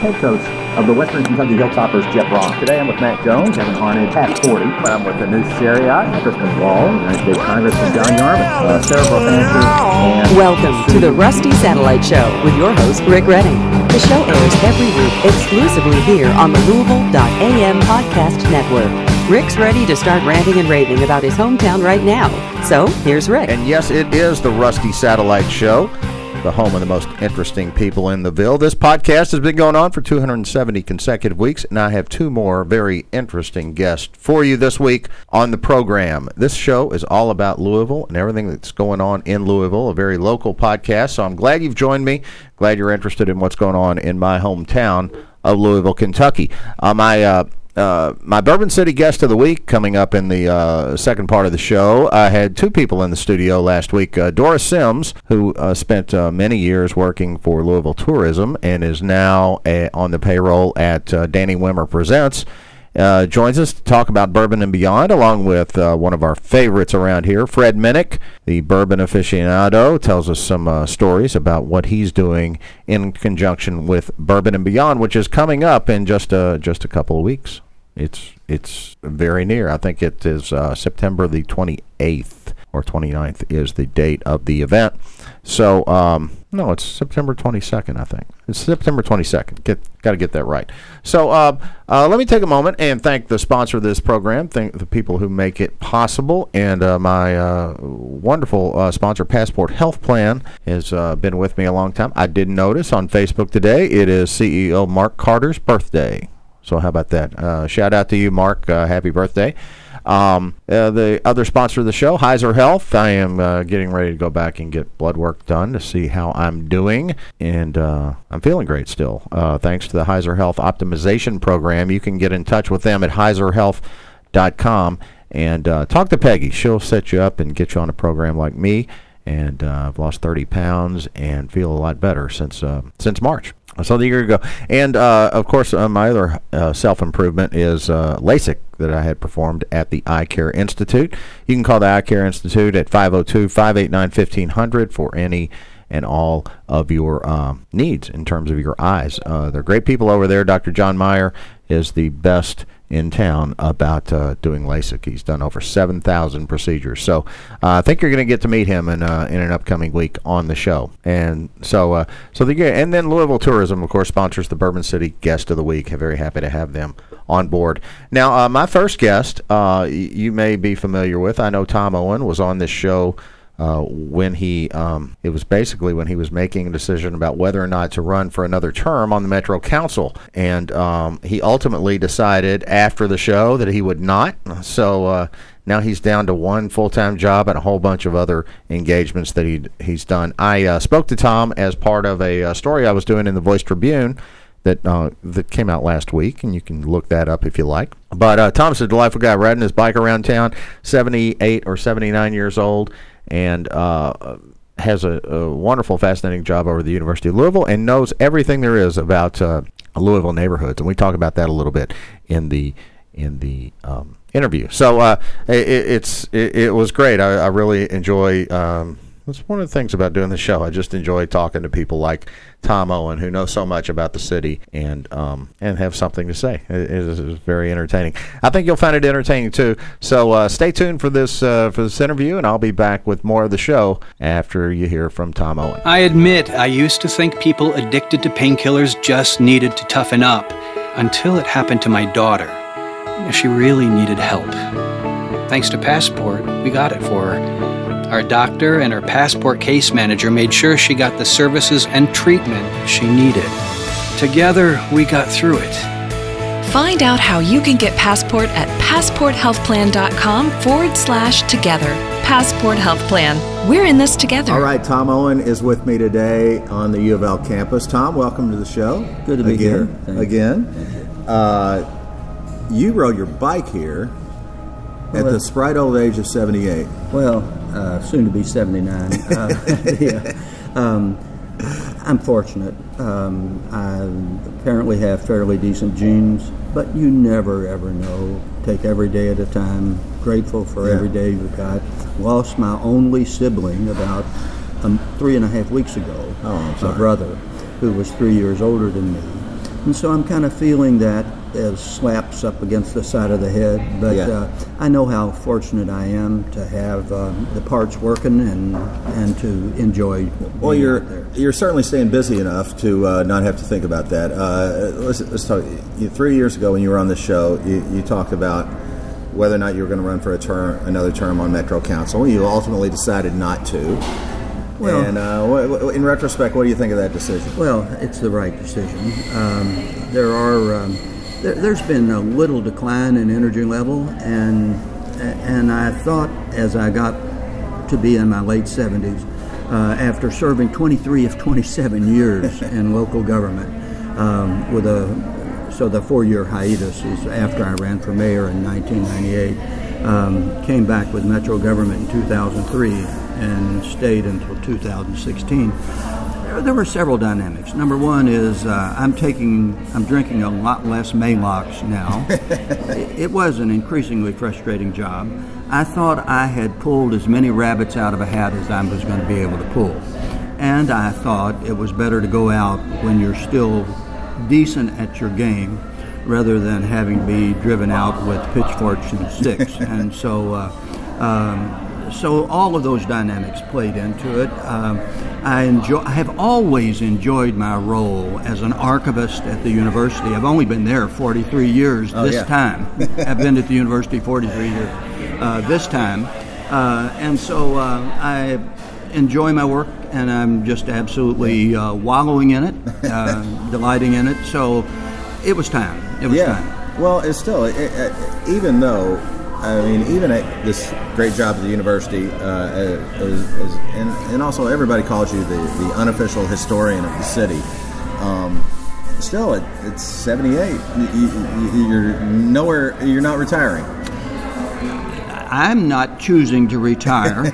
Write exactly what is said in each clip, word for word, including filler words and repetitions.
head coach of the Western Kentucky Hilltoppers, Jeff Brock. Today I'm with Matt Jones, Kevin Harned, Pat Forty. I'm with Anu Shariat, Kristen Wall, United States Congressman John Yarmouth, uh, Sarah Bofancher, and welcome to the Rusty Satellite Show with your host, Rick Redding. The show airs every week exclusively here on the Louisville dot A M Podcast Network. Rick's ready to start ranting and raving about his hometown right now. So, here's Rick. And yes, it is the Rusty Satellite Show, the home of the most interesting people in the Ville. This podcast has been going on for two hundred seventy consecutive weeks, and I have two more very interesting guests for you this week on the program. This show is all about Louisville and everything that's going on in Louisville, a very local podcast. So I'm glad you've joined me. Glad you're interested in what's going on in my hometown of Louisville, Kentucky. Uh, my uh, Uh, my Bourbon City guest of the week coming up in the uh, second part of the show. I had two people in the studio last week. Uh, Doris Sims, who uh, spent uh, many years working for Louisville Tourism and is now a, on the payroll at uh, Danny Wimmer Presents, uh, joins us to talk about bourbon and beyond, along with uh, one of our favorites around here, Fred Minnick, the bourbon aficionado, tells us some uh, stories about what he's doing in conjunction with Bourbon and Beyond, which is coming up in just a, just a couple of weeks. It's it's very near. I think it is uh, September the twenty-eighth or twenty-ninth is the date of the event. So, um, no, it's September twenty-second, I think. It's September twenty-second. Get Got to get that right. So uh, uh, let me take a moment and thank the sponsor of this program, thank the people who make it possible, and uh, my uh, wonderful uh, sponsor, Passport Health Plan, has uh, been with me a long time. I did notice on Facebook today it is C E O Mark Carter's birthday. So how about that? Uh, shout out to you, Mark. Uh, happy birthday. Um, uh, the other sponsor of the show, Heiser Health. I am uh, getting ready to go back and get blood work done to see how I'm doing. And uh, I'm feeling great still. Uh, thanks to the Heiser Health Optimization Program. You can get in touch with them at heiser health dot com and uh, talk to Peggy. She'll set you up and get you on a program like me. And uh, I've lost thirty pounds and feel a lot better since uh, since March. So the year ago. And, uh, of course, uh, my other uh, self-improvement is uh, LASIK that I had performed at the Eye Care Institute. You can call the Eye Care Institute at five oh two, five eight nine, one five hundred for any and all of your um, needs in terms of your eyes. Uh, they're great people over there. Doctor John Meyer is the best in town about uh, doing LASIK. He's done over seven thousand procedures. So uh, I think you're going to get to meet him in uh, in an upcoming week on the show. And so uh, so the and then Louisville Tourism, of course, sponsors the Bourbon City Guest of the Week. I'm very happy to have them on board. Now, uh, my first guest, uh, y- you may be familiar with. I know Tom Owen was on this show Uh, when he, um, it was basically when he was making a decision about whether or not to run for another term on the Metro Council. And um, he ultimately decided after the show that he would not. So uh, now he's down to one full-time job and a whole bunch of other engagements that he he's done. I uh, spoke to Tom as part of a uh, story I was doing in the Voice Tribune that uh, that came out last week, and you can look that up if you like. But uh, Tom's a delightful guy, riding his bike around town, seventy-eight or seventy-nine years old, and uh, has a, a wonderful, fascinating job over at the University of Louisville and knows everything there is about uh, Louisville neighborhoods. And we talk about that a little bit in the in the um, interview. So uh, it, it's it, it was great. I, I really enjoy. Um, That's one of the things about doing the show. I just enjoy talking to people like Tom Owen, who know so much about the city and um, and have something to say. It, it is very entertaining. I think you'll find it entertaining too. So uh, stay tuned for this uh, for this interview, and I'll be back with more of the show after you hear from Tom Owen. I admit I used to think people addicted to painkillers just needed to toughen up, until it happened to my daughter. She really needed help. Thanks to Passport, we got it for her. Our doctor and our Passport case manager made sure she got the services and treatment she needed. Together, we got through it. Find out how you can get Passport at passporthealthplan.com forward slash together. Passport Health Plan. We're in this together. All right, Tom Owen is with me today on the U of L campus. Tom, welcome to the show. Good to be again, here. Thank again. you. Uh, you rode your bike here well, at the sprite old age of seventy-eight. Well, uh, soon to be seventy-nine. Uh, yeah. um, I'm fortunate. Um, I apparently have fairly decent genes, but you never, ever know. Take every day at a time. Grateful for yeah. every day we've got. Lost my only sibling about um, three and a half weeks ago. Oh, I'm sorry. My brother, who was three years older than me. And so I'm kind of feeling that as slaps up against the side of the head. But Yeah. uh, I know how fortunate I am to have uh, the parts working and and to enjoy Well, being you're out there. you're certainly staying busy enough to uh, not have to think about that. Uh, let's, let's talk. You, three years ago, when you were on the show, you, you talked about whether or not you were going to run for a term, another term on Metro Council. You ultimately decided not to. Well- and uh, what, what- in retrospect, what do you think of that decision? Well, it's the right decision. Um, there are um, there, there's been a little decline in energy level, and and I thought as I got to be in my late seventies, uh, after serving twenty-three of twenty-seven years in local government, um, with a so the four-year hiatus is after I ran for mayor in nineteen ninety-eight. Um, came back with Metro government in two thousand three and stayed until two thousand sixteen. There, there were several dynamics. Number one is uh, I'm taking, I'm drinking a lot less Maalox now. it, it was an increasingly frustrating job. I thought I had pulled as many rabbits out of a hat as I was going to be able to pull, and I thought it was better to go out when you're still decent at your game, rather than having to be driven out with pitchforks and sticks. And so, uh, um, so all of those dynamics played into it. Um, I enjoy. I have always enjoyed my role as an archivist at the university. I've only been there forty-three years. Oh, this yeah. time, I've been at the university forty-three years. Uh, this time, uh, and so uh, I enjoy my work, and I'm just absolutely uh, wallowing in it, uh, delighting in it. So it was time. It was yeah. time. Well, it's still, it, it, even though, I mean, even at this great job at the university, uh, as, as, and, and also everybody calls you the, the unofficial historian of the city, um, still, it, it's seventy-eight. You, you, you're nowhere, you're not retiring. I'm not choosing to retire,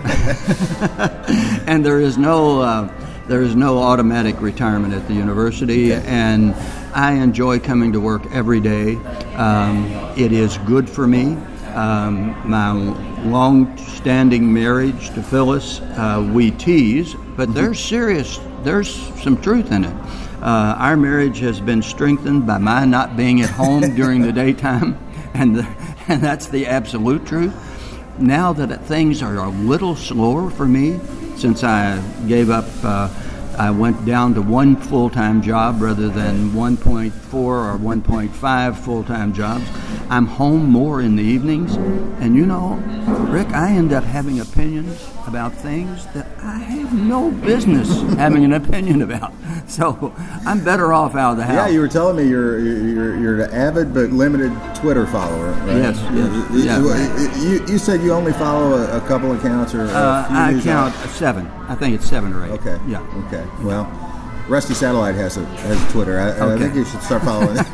and there is no uh, there is no automatic retirement at the university. Okay. And I enjoy coming to work every day. Um, it is good for me. Um, my long-standing marriage to Phyllis, uh, we tease, but there's serious. There's some truth in it. Uh, our marriage has been strengthened by my not being at home during the daytime, and the, and that's the absolute truth. Now that things are a little slower for me, since I gave up, uh, I went down to one full-time job rather than one point four or one point five full-time jobs. I'm home more in the evenings, and you know, Rick, I end up having opinions about things that I have no business having an opinion about. So I'm better off out of the house. Yeah, you were telling me you're you're you're an avid but limited Twitter follower, right? Yes, yes, You, yeah. you, you said you only follow a, a couple accounts, or a Uh, few I news count outlets? seven. I think it's seven or eight. Okay. Yeah. Okay. Well, Rusty Satellite has a has a Twitter. I, I Okay. think you should start following it.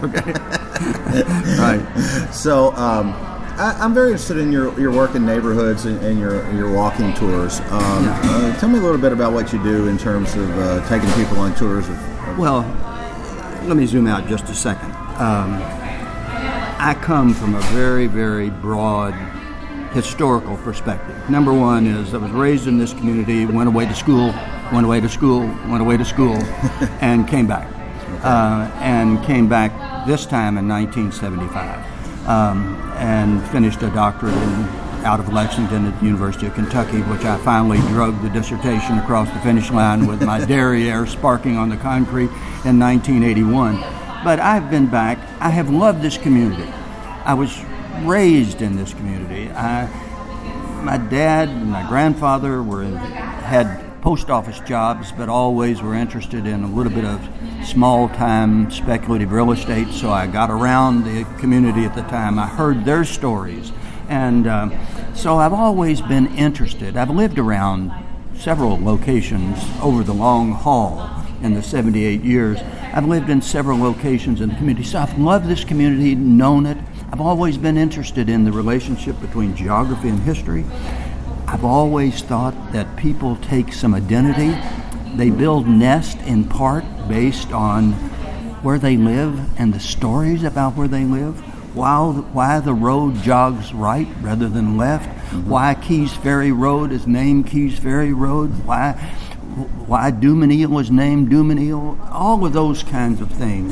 Right. So um, I, I'm very interested in your, your work in neighborhoods and, and your your walking tours. Um, Yeah. uh, tell me a little bit about what you do in terms of uh, taking people on tours. Of, of Well, let me zoom out just a second. Um, I come from a very, very broad historical perspective. Number one is I was raised in this community, went away to school, went away to school, went away to school, and came back. Uh, and came back this time in nineteen seventy-five, um, and finished a doctorate in, out of Lexington at the University of Kentucky, which I finally drugged the dissertation across the finish line with my derriere sparking on the concrete in nineteen eighty-one. But I've been back. I have loved this community. I was raised in this community. I, my dad and my grandfather were had post office jobs, but always were interested in a little bit of small-time speculative real estate, so I got around the community at the time. I heard their stories, and uh, so I've always been interested. I've lived around several locations over the long haul in the seventy-eight years. I've lived in several locations in the community, so I've loved this community, known it. I've always been interested in the relationship between geography and history. I've always thought that people take some identity. They build nest in part based on where they live and the stories about where they live. Why, why the road jogs right rather than left. Mm-hmm. Why Keys Ferry Road is named Keys Ferry Road. Why why Dumaniel is named Dumaniel. All of those kinds of things.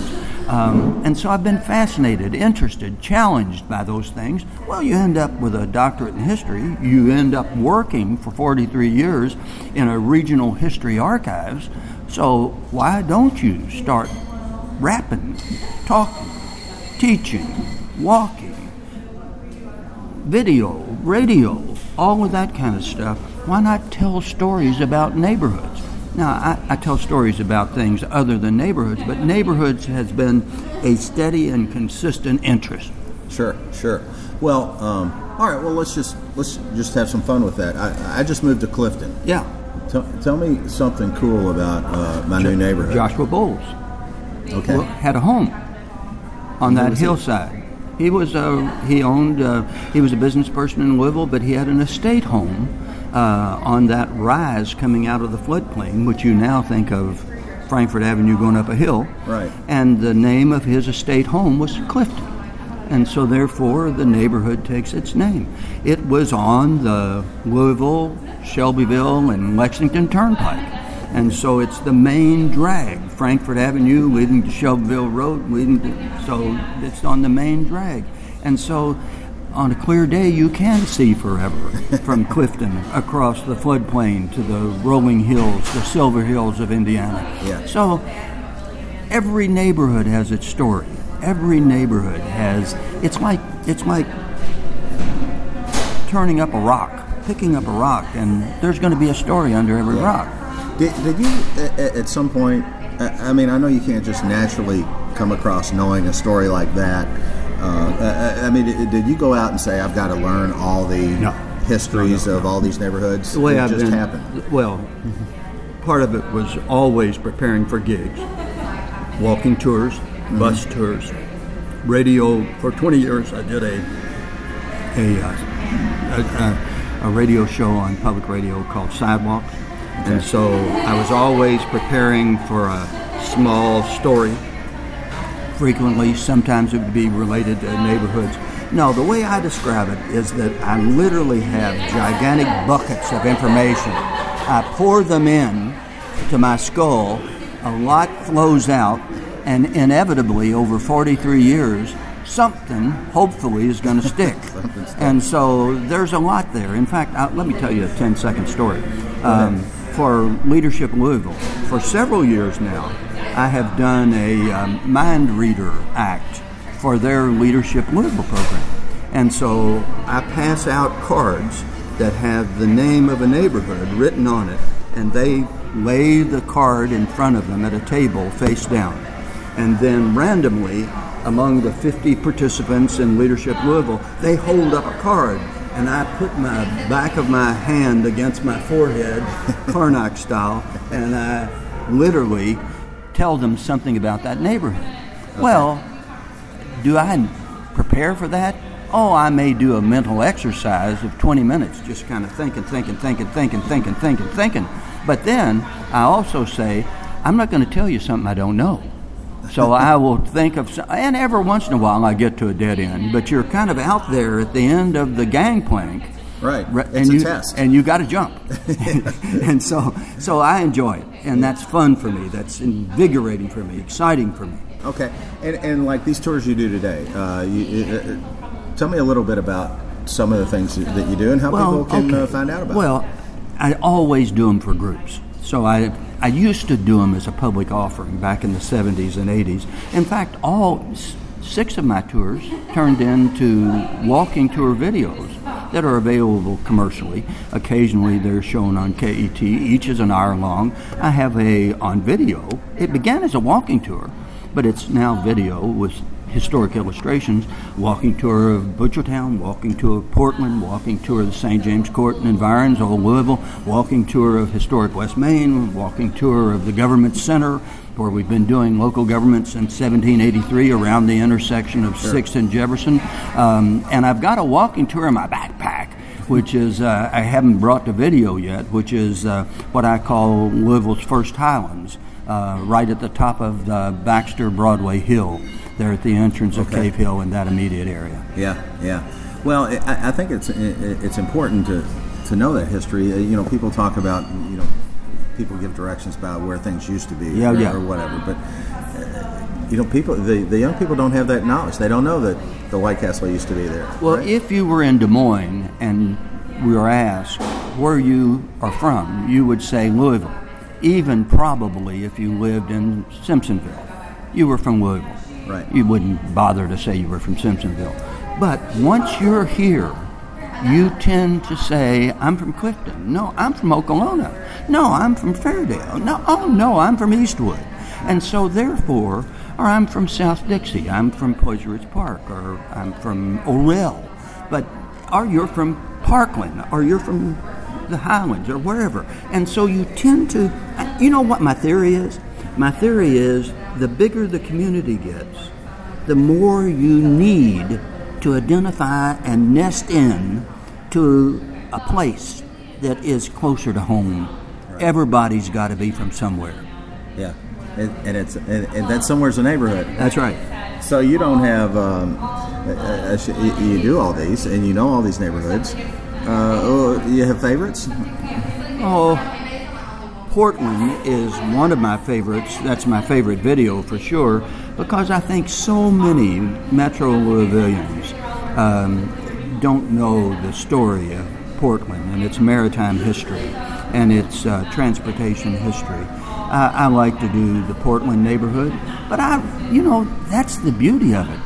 Um, and so I've been fascinated, interested, challenged by those things. Well, you end up with a doctorate in history. You end up working for forty-three years in a regional history archives. So why don't you start rapping, talking, teaching, walking, video, radio, all of that kind of stuff? Why not tell stories about neighborhoods? Now, I, I tell stories about things other than neighborhoods, but neighborhoods has been a steady and consistent interest. Sure, sure. Well, um, all right. Well, let's just let's just have some fun with that. I, I just moved to Clifton. Yeah. Tell, tell me something cool about uh, my jo- new neighborhood. Joshua Bowles. Okay. Well, had a home on that hillside. He was uh, he owned uh, he was a business person in Louisville, but he had an estate home uh, on that rise coming out of the floodplain, which you now think of Frankfort Avenue going up a hill. Right. And the name of his estate home was Clifton. And so therefore the neighborhood takes its name. It was on the Louisville, Shelbyville, and Lexington Turnpike. And so it's the main drag, Frankfort Avenue leading to Shelbyville Road, leading to, so it's on the main drag. And so on a clear day, you can see forever from Clifton across the floodplain to the rolling hills, the Silver Hills of Indiana. Yeah. So every neighborhood has its story. Every neighborhood has, it's like, it's like turning up a rock, picking up a rock, and there's going to be a story under every Yeah. rock. Did, did you, at, at some point, I mean, I know you can't just naturally come across knowing a story like that. Uh, I, I mean, did, did you go out and say, I've got to learn all the No. histories No, no, of no. all these neighborhoods? The way it I've just been, happened. well, part of it was always preparing for gigs, walking tours, Mm-hmm. bus tours, radio. For twenty years, I did a a, uh, a, a, a radio show on public radio called Sidewalk. And so I was always preparing for a small story. Frequently, sometimes it would be related to neighborhoods. No, the way I describe it is that I literally have gigantic buckets of information. I pour them in to my skull, a lot flows out, and inevitably over forty-three years, something hopefully is going to stick. And so there's a lot there. In fact, I, let me tell you a ten-second story. Um, for Leadership Louisville, for several years now, I have done a um, mind reader act for their Leadership Louisville program. And so I pass out cards that have the name of a neighborhood written on it, and they lay the card in front of them at a table face down. And then randomly, among the fifty participants in Leadership Louisville, they hold up a card, and I put my back of my hand against my forehead, Karnak style, and I literally tell them something about that neighborhood. Okay. Well, do I prepare for that? Oh, I may do a mental exercise of twenty minutes, just kind of thinking, thinking, thinking, thinking, thinking, thinking, thinking. But then I also say, I'm not going to tell you something I don't know. So I will think of, and every once in a while I get to a dead end, but you're kind of out there at the end of the gangplank. Right, and it's you, a test. And you got to jump. And so so I enjoy it, and that's fun for me. That's invigorating for me, exciting for me. Okay, and, and like these tours you do today, uh, you, uh, tell me a little bit about some of the things that you do and how well, people can okay. uh, find out about well, it. Well, I always do them for groups. So I I used to do them as a public offering back in the seventies and eighties. In fact, all six of my tours turned into walking tour videos that are available commercially. Occasionally they're shown on K E T. Each is an hour long. I have a on video. It began as a walking tour, but it's now video with historic illustrations, walking tour of Butchertown, walking tour of Portland, walking tour of the Saint James Court and Environs, Old Louisville, walking tour of historic West Main, walking tour of the Government Center, where we've been doing local government since seventeen eighty-three around the intersection of Sure. sixth and Jefferson. Um, and I've got a walking tour in my backpack, which is, uh, I haven't brought the video yet, which is uh, what I call Louisville's First Highlands, uh, right at the top of the Baxter Broadway Hill, there at the entrance of Okay. Cave Hill in that immediate area. Yeah, yeah. Well, I, I think it's it's important to to know that history. You know, people talk about you know people give directions about where things used to be, Yeah, or, yeah. or whatever. But uh, you know, people, the, the young people don't have that knowledge. They don't know that the White Castle used to be there. Well, right? if you were in Des Moines and we were asked where you are from, you would say Louisville. Even probably if you lived in Simpsonville, you were from Louisville. Right. You wouldn't bother to say you were from Simpsonville. But once you're here, you tend to say, I'm from Clifton. No, I'm from Okolona. No, I'm from Fairdale. No, oh, no, I'm from Eastwood. And so therefore, or I'm from South Dixie. I'm from Pleasure Ridge Park, or I'm from Olell. But, or you're from Parkland, or you're from the Highlands, or wherever. And so you tend to, you know what my theory is? My theory is the bigger the community gets, the more you need to identify and nest in to a place that is closer to home. Right. Everybody's got to be from somewhere. Yeah, and, and it's and, and that somewhere's a neighborhood. That's right. So you don't have um, a, a, a, you do all these, and you know all these neighborhoods. Uh, oh, you have favorites? Oh, Portland is one of my favorites. That's my favorite video for sure, because I think so many Metro Louisvillians um, don't know the story of Portland and its maritime history and its uh, transportation history. I, I like to do the Portland neighborhood, but I, you know, that's the beauty of it.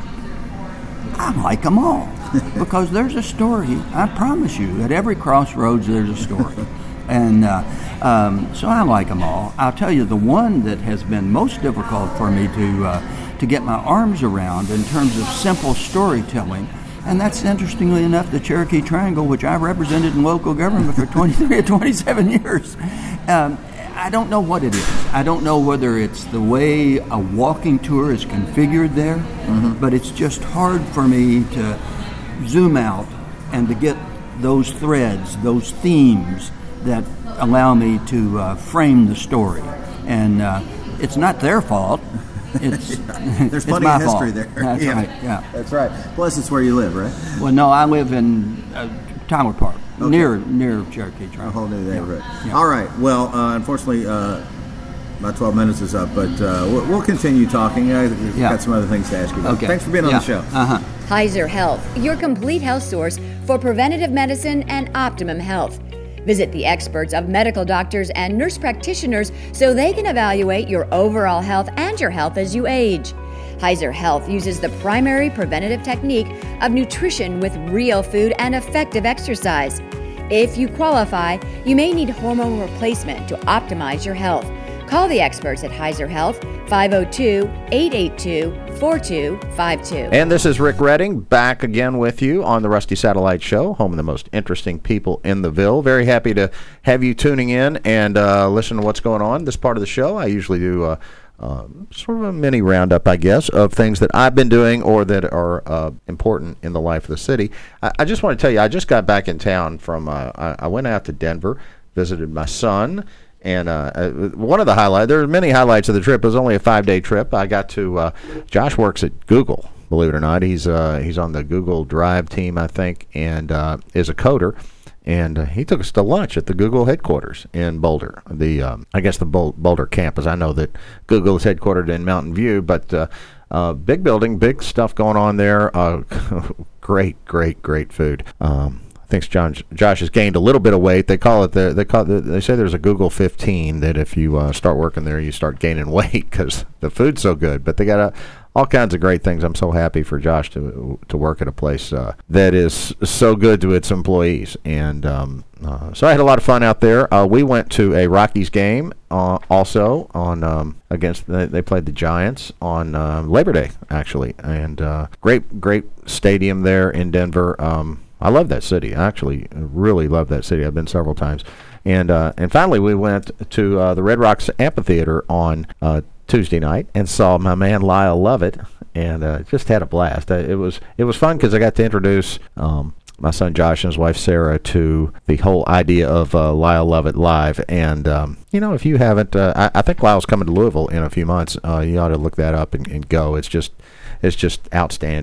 I like them all because there's a story. I promise you, at every crossroads there's a story. And uh, um, so I like them all. I'll tell you, the one that has been most difficult for me to uh, to get my arms around in terms of simple storytelling, and that's, interestingly enough, the Cherokee Triangle, which I represented in local government for twenty-three or twenty-seven years. Um, I don't know what it is. I don't know whether it's the way a walking tour is configured there, mm-hmm. but it's just hard for me to zoom out and to get those threads, those themes that allow me to uh, frame the story. And uh, it's not their fault. It's yeah. There's it's plenty my of history fault. there. That's yeah. right, yeah. That's right. Plus, it's where you live, right? Well, no, I live in uh, Tyler Park, okay. near near Cherokee Triangle. A whole new neighborhood. Yeah. Yeah. All right. Well, uh, unfortunately, uh, my twelve minutes is up, but uh, we'll, we'll continue talking. I've yeah. got some other things to ask you about. Okay. Thanks for being on yeah. the show. Uh-huh. Heiser Health, your complete health source for preventative medicine and optimum health. Visit the experts of medical doctors and nurse practitioners so they can evaluate your overall health and your health as you age. Heiser Health uses the primary preventative technique of nutrition with real food and effective exercise. If you qualify, you may need hormone replacement to optimize your health. Call the experts at Heiser Health, five oh two, eight eight two, four two five two. And this is Rick Redding, back again with you on the Rusty Satellite Show, home of the most interesting people in the Ville. Very happy to have you tuning in and uh, listen to what's going on. This part of the show, I usually do uh, uh, sort of a mini roundup, I guess, of things that I've been doing or that are uh, important in the life of the city. I, I just want to tell you, I just got back in town from, uh, I, I went out to Denver, visited my son. And uh, one of the highlights, there are many highlights of the trip. It was only a five-day trip. I got to, uh, Josh works at Google, believe it or not. He's uh, he's on the Google Drive team, I think, and uh, is a coder. And uh, he took us to lunch at the Google headquarters in Boulder, the um, I guess the Bol- Boulder campus. I know that Google is headquartered in Mountain View, but uh, uh, big building, big stuff going on there. Uh, great, great, great food. Um, I think John, Josh has gained a little bit of weight. They call it the they call it, they say there's a Google fifteen that if you uh, start working there, you start gaining weight because the food's so good. But they got a, all kinds of great things. I'm so happy for Josh to to work at a place uh, that is so good to its employees. And um, uh, so I had a lot of fun out there. Uh, we went to a Rockies game uh, also on um, against they, they played the Giants on uh, Labor Day actually, and uh, great great stadium there in Denver. Um, I love that city. I actually really love that city. I've been several times. And uh, and finally, we went to uh, the Red Rocks Amphitheater on uh, Tuesday night and saw my man Lyle Lovett, and uh, just had a blast. Uh, it was it was fun because I got to introduce um, my son Josh and his wife Sarah to the whole idea of uh, Lyle Lovett Live. And, um, you know, if you haven't, uh, I, I think Lyle's coming to Louisville in a few months. Uh, you ought to look that up and, and go. It's just... It's just outstanding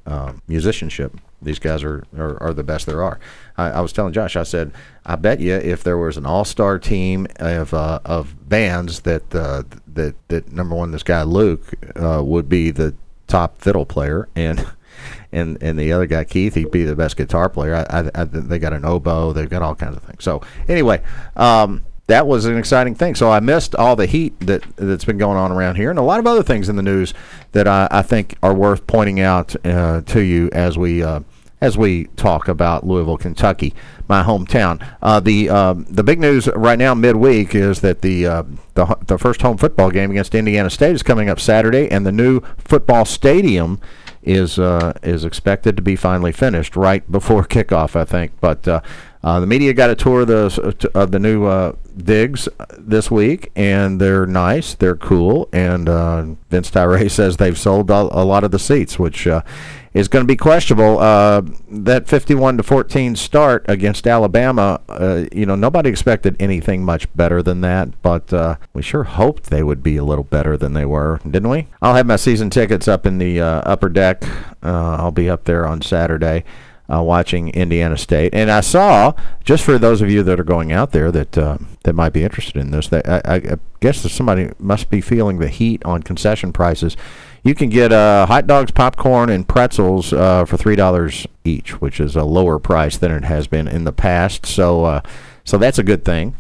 uh, musicianship. These guys are, are, are the best there are. I, I was telling Josh, I said, I bet you if there was an all-star team of uh, of bands that uh, that that number one, this guy Luke uh, would be the top fiddle player, and and and the other guy Keith, he'd be the best guitar player. I, I, I, they got an oboe, they've got all kinds of things. So anyway. Um, That was an exciting thing. So I missed all the heat that, that's been going on around here, and a lot of other things in the news that I, I think are worth pointing out uh, to you as we uh, as we talk about Louisville, Kentucky, my hometown. Uh, the um, the big news right now, midweek, is that the, uh, the the first home football game against Indiana State is coming up Saturday, and the new football stadium is uh, is expected to be finally finished right before kickoff, I think. But uh, uh, the media got a tour of the of the new uh, digs this week, and they're nice, they're cool, and uh, Vince Tyree says they've sold a, a lot of the seats, which uh, is going to be questionable. Uh, that fifty-one to fourteen start against Alabama, uh, you know, nobody expected anything much better than that, but uh, we sure hoped they would be a little better than they were, didn't we? I'll have my season tickets up in the uh, upper deck. Uh, I'll be up there on Saturday uh, watching Indiana State. And I saw, just for those of you that are going out there that uh, that might be interested in this, that I, I guess that somebody must be feeling the heat on concession prices. You can get uh, hot dogs, popcorn, and pretzels uh, for three dollars each, which is a lower price than it has been in the past. So, uh, so that's a good thing.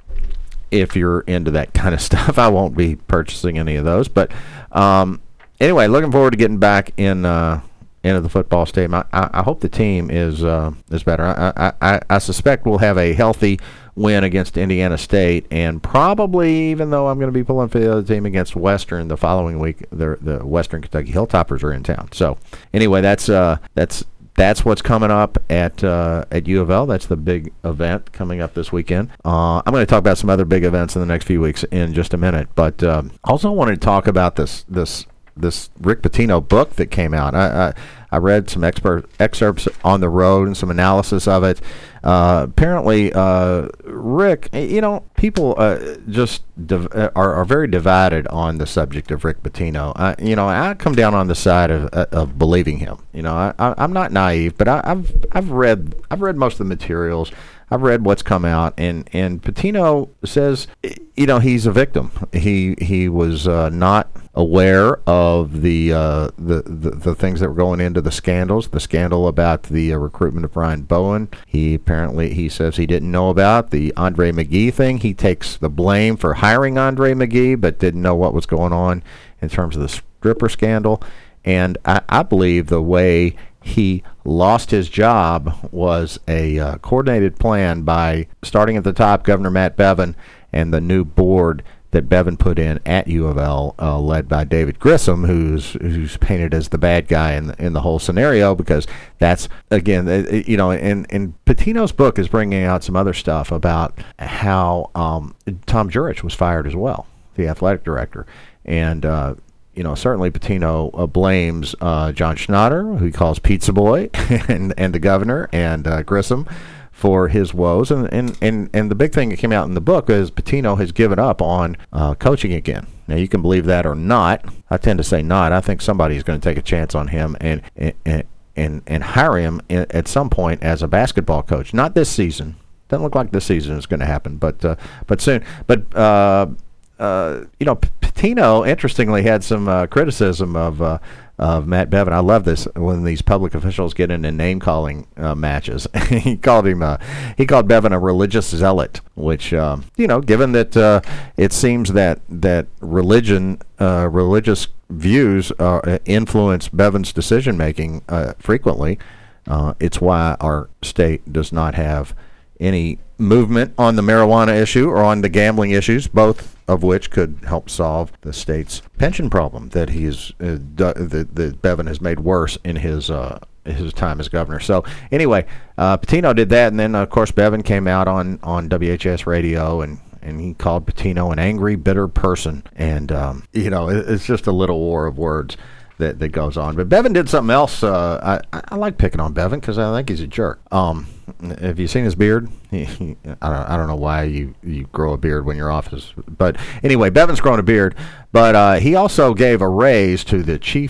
If you're into that kind of stuff, I won't be purchasing any of those. But um, anyway, looking forward to getting back in uh, into the football stadium. I, I, I hope the team is uh, is better. I, I, I suspect we'll have a healthy win against Indiana State, and probably, even though I'm going to be pulling for the other team, against Western the following week, the the Western Kentucky Hilltoppers are in town. So anyway, that's uh, that's that's what's coming up at uh, at U of L. That's the big event coming up this weekend. Uh, I'm going to talk about some other big events in the next few weeks in just a minute, but um, also wanted to talk about this this this Rick Pitino book that came out. I, I I read some expert excerpts on the road and some analysis of it. Uh, apparently, uh, Rick, you know, people uh, just div- are, are very divided on the subject of Rick Pitino. I, you know, I come down on the side of, of believing him. You know, I, I, I'm not naive, but I, I've I've read I've read most of the materials. I've read what's come out, and, and Pitino says, you know, he's a victim. He he was uh, not aware of the, uh, the the the things that were going into the scandals. The scandal about the uh, recruitment of Brian Bowen. He apparently he says he didn't know about the Andre McGee thing. He takes the blame for hiring Andre McGee, but didn't know what was going on in terms of the stripper scandal. And I, I believe the way he lost his job was a uh, coordinated plan by, starting at the top, Governor Matt Bevin and the new board that Bevin put in at U of L, uh, led by David Grissom, who's who's painted as the bad guy in the, in the whole scenario, because that's, again, it, you know, and, and Pitino's book is bringing out some other stuff about how um, Tom Jurich was fired as well, the athletic director, and uh, you know, certainly Pitino uh, blames uh, John Schnatter, who he calls Pizza Boy, and and the governor, and uh, Grissom for his woes. And, and, and, and the big thing that came out in the book is Pitino has given up on uh, coaching again. Now, you can believe that or not. I tend to say not. I think somebody's going to take a chance on him and and and, and hire him in, at some point as a basketball coach. Not this season. Doesn't look like this season is going to happen, but uh, but soon. But uh, uh, you know, Pitino, interestingly, had some uh, criticism of uh, of Matt Bevin. I love this when these public officials get into name calling uh, matches. he called him uh, he called Bevin a religious zealot, which uh, you know, given that uh, it seems that that religion, uh, religious views uh, influence Bevin's decision making uh, frequently. Uh, it's why our state does not have any movement on the marijuana issue or on the gambling issues, both of which could help solve the state's pension problem that he's uh, that, that Bevin has made worse in his uh, his time as governor. So anyway, uh, Pitino did that, and then of course Bevin came out on, on W H S radio and. And he called Pitino an angry, bitter person. And, um, you know, it, it's just a little war of words that, that goes on. But Bevin did something else. Uh, I, I like picking on Bevin because I think he's a jerk. Um, have you seen his beard? He, he, I, don't, I don't know why you, you grow a beard when you're off. His, but anyway, Bevin's growing a beard. But uh, he also gave a raise to the chief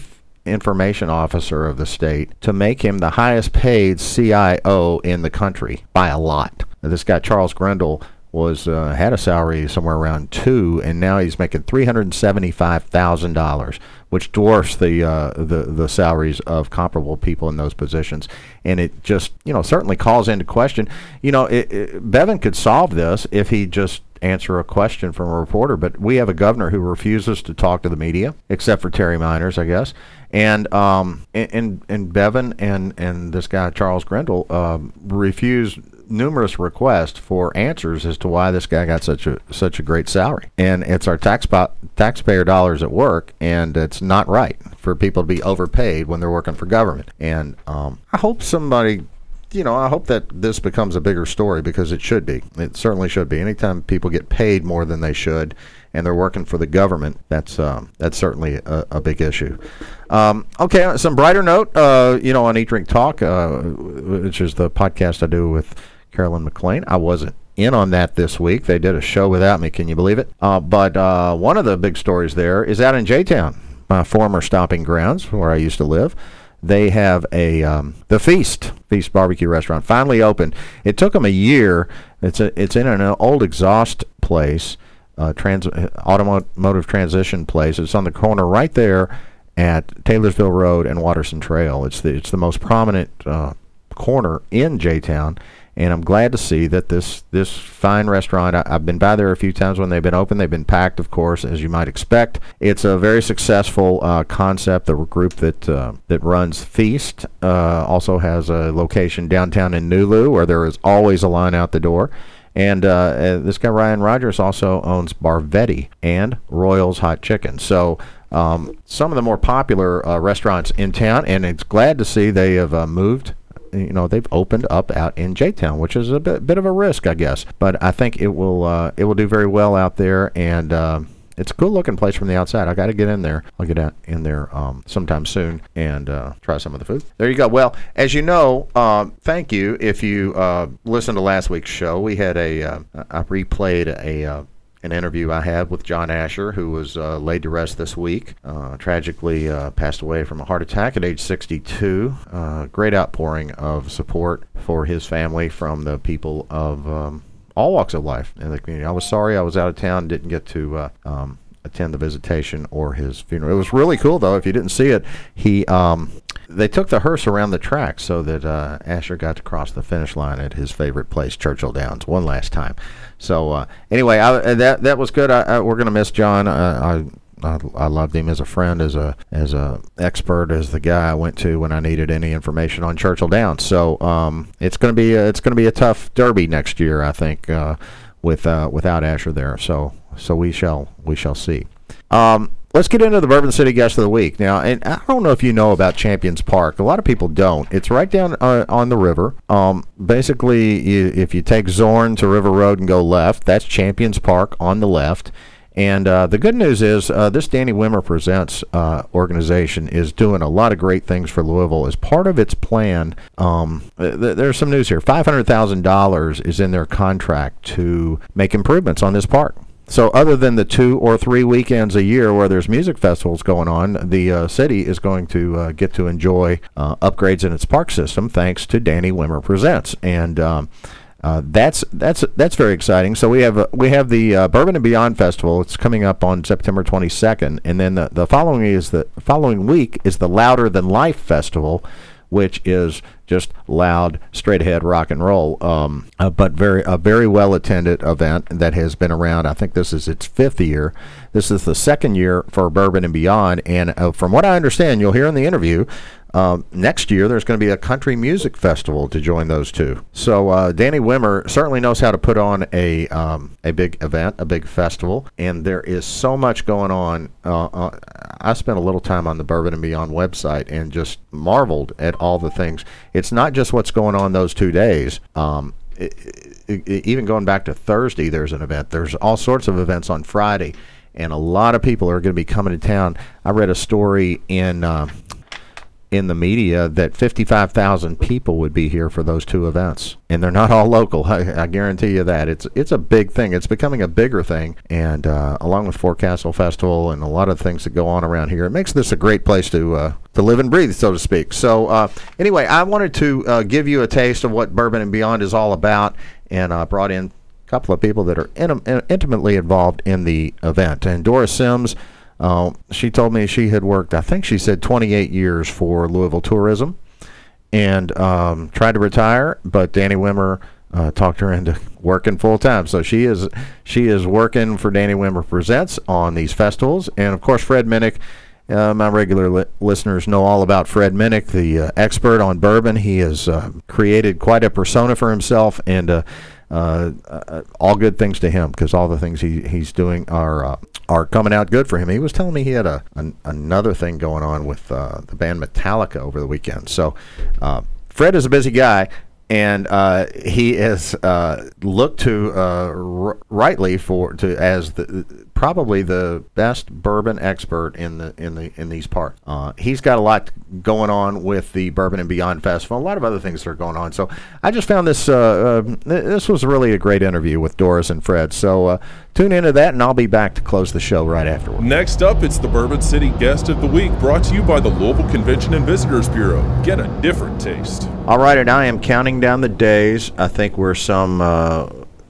information officer of the state to make him the highest paid C I O in the country by a lot. Now, this guy, Charles Grindle, was uh, had a salary somewhere around two, and now he's making three hundred seventy-five thousand dollars, which dwarfs the uh, the the salaries of comparable people in those positions. And it just, you know, certainly calls into question. You know, it, it, Bevin could solve this if he just answer a question from a reporter, but we have a governor who refuses to talk to the media, except for Terry Miners, I guess. And um, and and Bevin and and this guy Charles Grindle um, refused numerous requests for answers as to why this guy got such a such a great salary. And it's our tax taxpayer dollars at work, and it's not right for people to be overpaid when they're working for government. And um, I hope somebody, you know, I hope that this becomes a bigger story, because it should be. It certainly should be. Anytime people get paid more than they should and they're working for the government, that's um, that's certainly a, a big issue. Um, okay, on some brighter note, uh, you know, on Eat, Drink, Talk, uh, which is the podcast I do with Carolyn McLean. I wasn't in on that this week. They did a show without me. Can you believe it? Uh, but uh, one of the big stories there is out in J-Town, my former stomping grounds where I used to live. They have a um, the Feast Feast Barbecue Restaurant finally opened. It took them a year. It's a it's in an old exhaust place, uh, trans automotive transition place. It's on the corner right there at Taylorsville Road and Watterson Trail. It's the it's the most prominent uh, corner in J-Town. And I'm glad to see that this this fine restaurant, I, I've been by there a few times when they've been open. They've been packed, of course, as you might expect. It's a very successful uh, concept. The group that uh, that runs Feast uh, also has a location downtown in Nulu, where there is always a line out the door. And uh, uh, this guy, Ryan Rogers, also owns Barvetti and Royals Hot Chicken. So um, some of the more popular uh, restaurants in town, and it's glad to see they have uh, moved. You know, they've opened up out in J-Town, which is a bit, bit of a risk, I guess. But I think it will uh, it will do very well out there, and uh, it's a cool-looking place from the outside. I got to get in there. I'll get out in there um, sometime soon and uh, try some of the food. There you go. Well, as you know, uh, thank you if you uh, listened to last week's show. We had a uh, I replayed a. Uh, an interview I had with John Asher, who was uh, laid to rest this week. Uh, tragically uh, passed away from a heart attack at age sixty-two. Uh, great outpouring of support for his family from the people of um, all walks of life in the community. I was sorry I was out of town, didn't get to uh, um, attend the visitation or his funeral. It was really cool, though. If you didn't see it, he um, they took the hearse around the track so that uh, Asher got to cross the finish line at his favorite place, Churchill Downs, one last time. So uh, anyway, I, that that was good. I, I, we're going to miss John. I, I I loved him as a friend, as a as a expert, as the guy I went to when I needed any information on Churchill Downs. So um, it's going to be a, it's going to be a tough derby next year, I think, uh, with uh, without Asher there. So so we shall we shall see. Um, Let's get into the Bourbon City Guest of the Week. Now, and I don't know if you know about Champions Park. A lot of people don't. It's right down uh, on the river. Um, basically, you, if you take Zorn to River Road and go left, that's Champions Park on the left. And uh, the good news is uh, this Danny Wimmer Presents uh, organization is doing a lot of great things for Louisville. As part of its plan, um, th- there's some news here. five hundred thousand dollars is in their contract to make improvements on this park. So other than the two or three weekends a year where there's music festivals going on, the uh, city is going to uh, get to enjoy uh, upgrades in its park system thanks to Danny Wimmer Presents. And um, uh, that's that's that's very exciting. So we have uh, we have the uh, Bourbon and Beyond Festival. It's coming up on September twenty-second, and then the, the following is the following week is the Louder Than Life Festival, which is just loud, straight-ahead rock and roll, um, uh, but very a very well-attended event that has been around. I think this is its fifth year. This is the second year for Bourbon and Beyond, and uh, from what I understand, you'll hear in the interview, uh, next year there's going to be a country music festival to join those two. So uh, Danny Wimmer certainly knows how to put on a um, a big event, a big festival, and there is so much going on. Uh, uh, I spent a little time on the Bourbon and Beyond website and just marveled at all the things. It's not just what's going on those two days. Um, it, it, it, even going back to Thursday, there's an event. There's all sorts of events on Friday, and a lot of people are going to be coming to town. I read a story in uh, in the media that fifty-five thousand people would be here for those two events, and they're not all local. I, I guarantee you that. It's it's a big thing. It's becoming a bigger thing, and uh, along with Forecastle Festival and a lot of things that go on around here, it makes this a great place to uh, to live and breathe, so to speak. So uh, anyway, I wanted to uh, give you a taste of what Bourbon and Beyond is all about, and uh, brought in a couple of people that are in, intimately involved in the event. And Doris Sims, Uh, she told me she had worked, I think she said twenty-eight years for Louisville Tourism, and um, tried to retire, but Danny Wimmer uh, talked her into working full time. So she is she is working for Danny Wimmer Presents on these festivals, and of course Fred Minnick. Uh, my regular li- listeners know all about Fred Minnick, the uh, expert on bourbon. He has uh, created quite a persona for himself, and uh, uh, uh, all good things to him, because all the things he, he's doing are uh, are coming out good for him. He was telling me he had a an, another thing going on with uh, the band Metallica over the weekend. So uh, Fred is a busy guy, and uh, he is uh, looked to uh, r- rightly for to as the probably the best bourbon expert in the in the in these parts. Uh, he's got a lot going on with the Bourbon and Beyond Festival, a lot of other things that are going on. So I just found this uh, uh, this was really a great interview with Doris and Fred. So uh, tune into that, and I'll be back to close the show right afterward. Next up, it's the Bourbon City Guest of the Week, brought to you by the Louisville Convention and Visitors Bureau. Get a different taste. All right, and I am counting down the days. I think we're some, uh,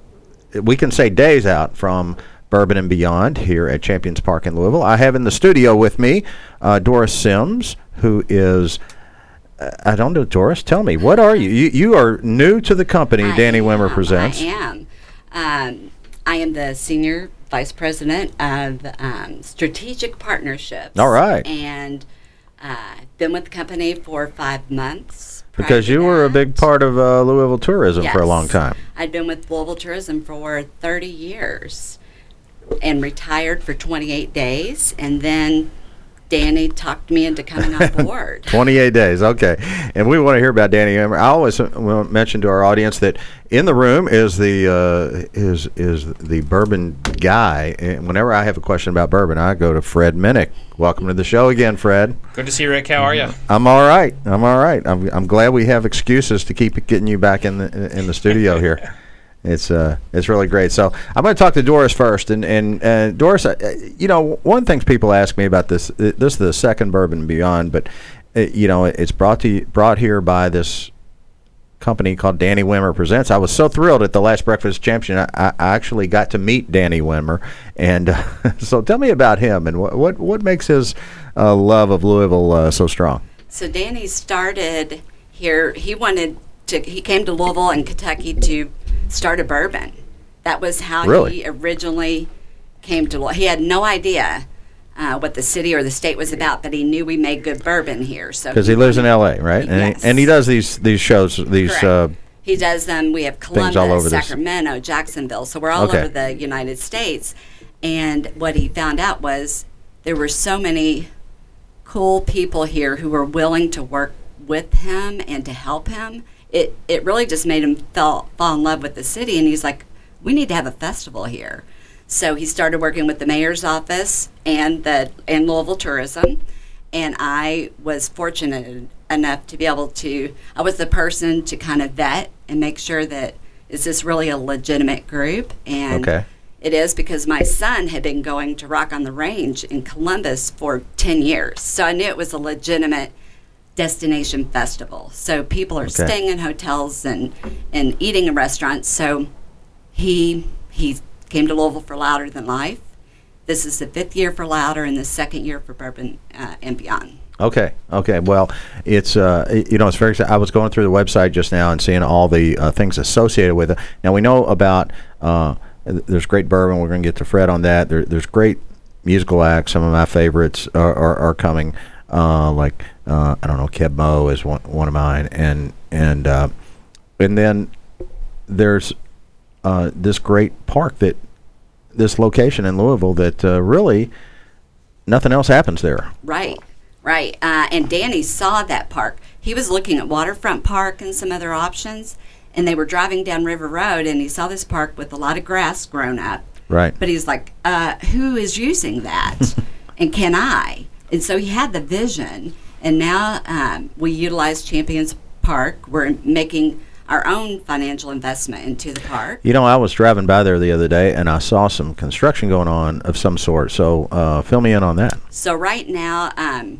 we can say days out from Bourbon and Beyond here at Champions Park in Louisville. I have in the studio with me uh, Doris Sims, who is, uh, I don't know, Doris, tell me, what are you? You, you are new to the company, I Danny am, Wimmer Presents. I am. Um, I am the Senior Vice President of um, Strategic Partnerships. All right. And I've uh, been with the company for five months. Because you were a big part of uh, Louisville tourism yes. for a long time. I'd been with Louisville Tourism for thirty years and retired for twenty-eight days, and then Danny talked me into coming on board. twenty-eight days, okay. And we want to hear about Danny. I always want to mention to our audience that in the room is the uh, is is the bourbon guy. And whenever I have a question about bourbon, I go to Fred Minnick. Welcome to the show again, Fred. Good to see you, Rick. How are you? I'm all right. I'm all right. I'm I'm glad we have excuses to keep getting you back in the in the studio here. It's uh, it's really great. So I'm going to talk to Doris first, and and uh, Doris, uh, you know, one of the things people ask me about this. Uh, this is the second Bourbon and Beyond, but uh, you know, it's brought to you, brought here by this company called Danny Wimmer Presents. I was so thrilled at the last Breakfast Champion. I, I actually got to meet Danny Wimmer, and uh, so tell me about him and what what what makes his uh, love of Louisville uh, so strong. So Danny started here. He wanted to. He came to Louisville and Kentucky to start a bourbon. That was how really? he originally came to. He had no idea uh, what the city or the state was about, but he knew we made good bourbon here. So because he, he lives in L A, right? He, and yes. he, and he does these these shows. These uh, he does them. We have Columbus, all over Sacramento, this. Jacksonville. So we're all okay. over the United States. And what he found out was there were so many cool people here who were willing to work with him and to help him. It it really just made him fall, fall in love with the city, and he's like, we need to have a festival here. So he started working with the mayor's office and the and Louisville Tourism, and I was fortunate enough to be able to, I was the person to kind of vet and make sure that, is this really a legitimate group? And okay. It is, because my son had been going to Rock on the Range in Columbus for ten years. So I knew it was a legitimate destination festival. So people are okay. staying in hotels and, and eating in restaurants. So he he came to Louisville for Louder Than Life. This is the fifth year for Louder and the second year for Bourbon uh, and Beyond. Okay. Okay. Well, it's uh, you know, it's very. I was going through the website just now and seeing all the uh, things associated with it. Now we know about. Uh, there's great bourbon. We're going to get to Fred on that. There, there's great musical acts. Some of my favorites are are, are coming. Uh, like uh, I don't know, Keb Mo is one one of mine, and and uh, and then there's uh, this great park that this location in Louisville that uh, really nothing else happens there. Right. Right, uh, and Danny saw that park. He was looking at Waterfront Park and some other options, and they were driving down River Road, and he saw this park with a lot of grass grown up. Right. But he's like, uh, who is using that? And can I? And so he had the vision, And now um, we utilize Champions Park. We're making our own financial investment into the park. You know, I was driving by there the other day, and I saw some construction going on of some sort. So uh, fill me in on that. So right now, um,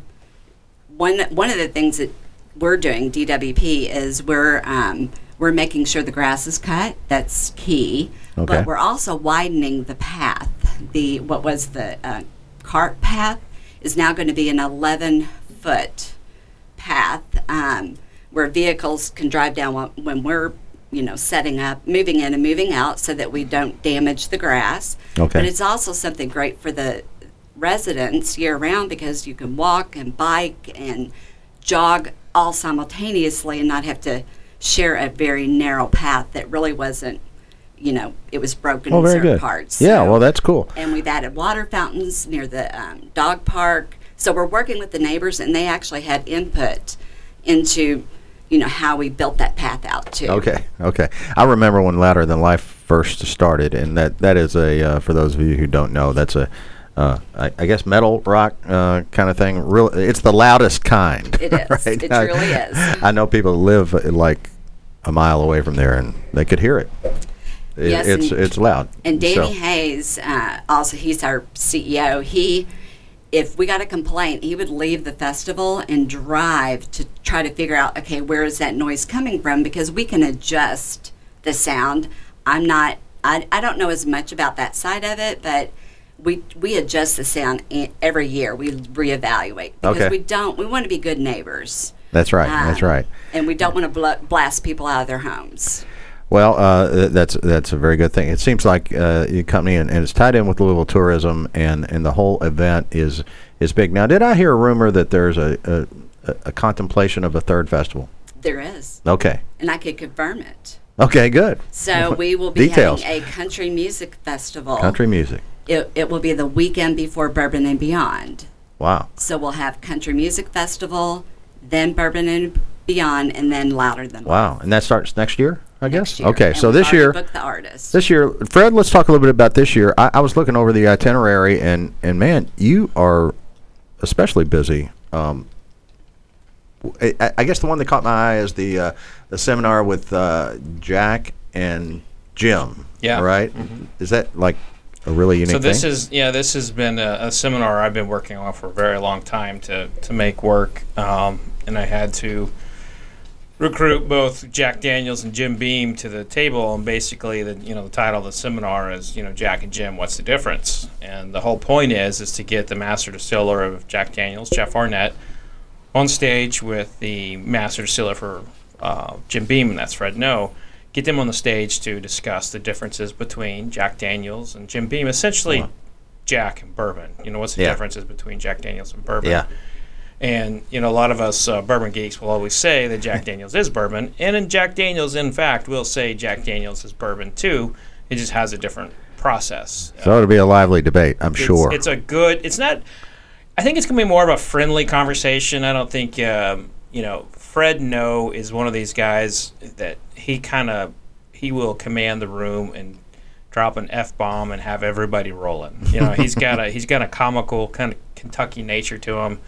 one one of the things that we're doing, D W P, is we're um, we're making sure the grass is cut. That's key. Okay. But we're also widening the path. The what was the uh, cart path is now going to be an eleven foot path um, where vehicles can drive down when, when we're, you know, setting up, moving in and moving out, so that we don't damage the grass. Okay. But it's also something great for the residents year round, because you can walk and bike and jog all simultaneously and not have to share a very narrow path that really wasn't, you know, it was broken Oh, in very certain good. parts. Yeah, So- well, that's cool. And we've added water fountains near the um, dog park. So we're working with the neighbors, and they actually had input into, you know, how we built that path out too. Okay, okay. I remember when Louder Than Life first started, and that, that is a, uh, for those of you who don't know, that's a, uh, I, I guess metal rock uh, kind of thing. Real, it's the loudest kind. It is. Right? It I, truly is. I know people who live uh, like a mile away from there, and they could hear it. It Yes, it's and- it's loud. And Danny So- Hayes, uh, also he's our C E O. He, if we got a complaint, he would leave the festival and drive to try to figure out, okay, where is that noise coming from? Because we can adjust the sound. I'm not, I, I don't know as much about that side of it, but we we adjust the sound e- every year. We reevaluate because Okay. we don't. We want to be good neighbors. That's right. That's Um, right. And we don't want to bl- blast people out of their homes. Well, uh, th- that's that's a very good thing. It seems like uh, your company, and, and it's tied in with Louisville tourism, and, and the whole event is is big. Now, did I hear a rumor that there's a, a, a contemplation of a third festival? There is. Okay. And I could confirm it. Okay, good. So we will be Details. having a country music festival. Country music. It, it will be the weekend before Bourbon and Beyond. Wow. So we'll have country music festival, then Bourbon and Beyond, and then Louder Than Life. Wow. And that starts next year, I Next guess? year. Okay, And so we've this already year, booked the artists. this year, Fred, let's talk a little bit about this year. I, I was looking over the itinerary, and, and man, you are especially busy. Um, w- I, I guess the one that caught my eye is the uh, the seminar with uh, Jack and Jim. Yeah. Right? Mhm. Is that like a really unique So this thing? is yeah, this has been a, a seminar I've been working on for a very long time to to make work, um, and I had to recruit both Jack Daniels and Jim Beam to the table, and basically the you know the title of the seminar is you know Jack and Jim, what's the difference? And the whole point is is to get the master distiller of Jack Daniels, Jeff Arnett, on stage with the master distiller for uh, Jim Beam, and that's Fred No. Get them on the stage to discuss the differences between Jack Daniels and Jim Beam. Essentially, Uh-huh. Jack and bourbon. You know, what's the Yeah. differences between Jack Daniels and bourbon? Yeah. And, you know, a lot of us uh, bourbon geeks will always say that Jack Daniels is bourbon. And in Jack Daniels, in fact, will say Jack Daniels is bourbon, too. It just has a different process. So it'll be a lively debate, I'm It's- sure. It's a good, it's not, I think it's going to be more of a friendly conversation. I don't think, um, you know, Fred No is one of these guys that he kind of, he will command the room and drop an F-bomb and have everybody rolling. You know, he's got a, he's got a comical kind of Kentucky nature to him.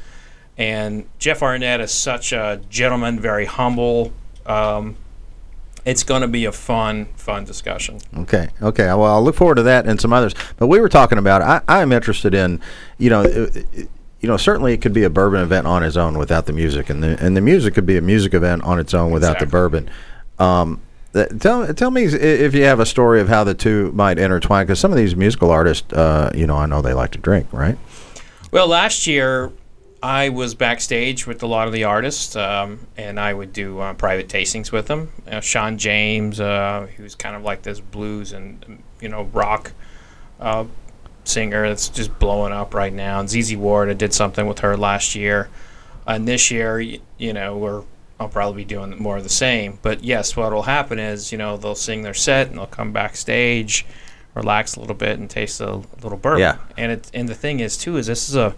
And Jeff Arnett is such a gentleman, very humble. Um, it's going to be a fun, fun discussion. Okay. Okay. Well, I'll look forward to that and some others. But we were talking about. I, I'm interested in, you know, it, it, you know, certainly it could be a bourbon event on its own without the music, and the and the music could be a music event on its own without Exactly. the bourbon. Um, th- tell tell me i- if you have a story of how the two might intertwine, because some of these musical artists, uh, you know, I know they like to drink, right? Well, last year I was backstage with a lot of the artists, um, and I would do uh, private tastings with them. Uh, Sean James, uh, who's kind of like this blues and you know rock uh, singer that's just blowing up right now. And Z Z Ward, I did something with her last year, and this year, y- you know, we're I'll probably be doing more of the same. But yes, what will happen is you know they'll sing their set and they'll come backstage, relax a little bit, and taste a little bourbon. Yeah. And it and the thing is too is this is a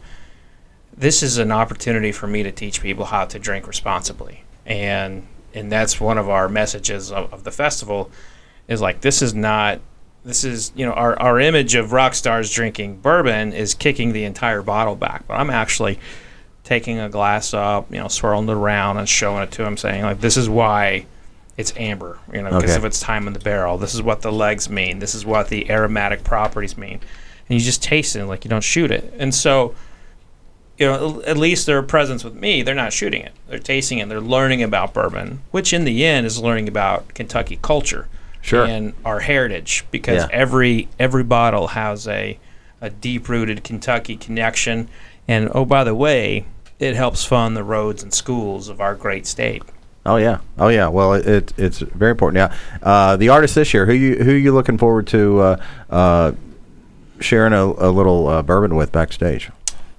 this is an opportunity for me to teach people how to drink responsibly, and and that's one of our messages of, of the festival is like this is not this is you know our, our image of rock stars drinking bourbon is kicking the entire bottle back, but I'm actually taking a glass up, you know, swirling it around and showing it to him, saying, like, this is why it's amber, you know, because Okay. of its time in the barrel. This is what the legs mean. This is what the aromatic properties mean. And you just taste it, like you don't shoot it. And so, you know, at least their presence with me, they're not shooting it. They're tasting it. They're learning about bourbon, which in the end is learning about Kentucky culture Sure. and our heritage, because Yeah. every every bottle has a, a deep-rooted Kentucky connection. And, oh, by the way, it helps fund the roads and schools of our great state. Oh yeah, oh yeah. Well, it, it it's very important. Now, uh, the artist this year, who you who you looking forward to uh, uh, sharing a, a little uh, bourbon with backstage?